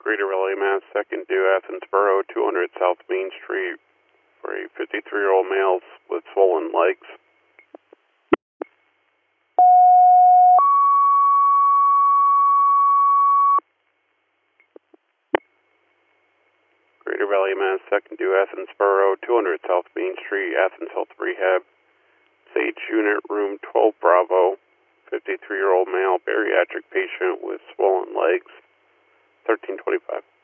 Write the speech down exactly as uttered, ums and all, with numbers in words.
Greater Raleigh, Mass. Second due Athens Borough, two hundred South Main Street for a fifty-three-year-old male with swollen legs. Greater Raleigh, Mass. Second due Athens Borough, two hundred South Main Street, Athens Health Rehab. Sage Unit, Room twelve Bravo. fifty-three-year-old male, bariatric patient with swollen legs. thirteen twenty-five.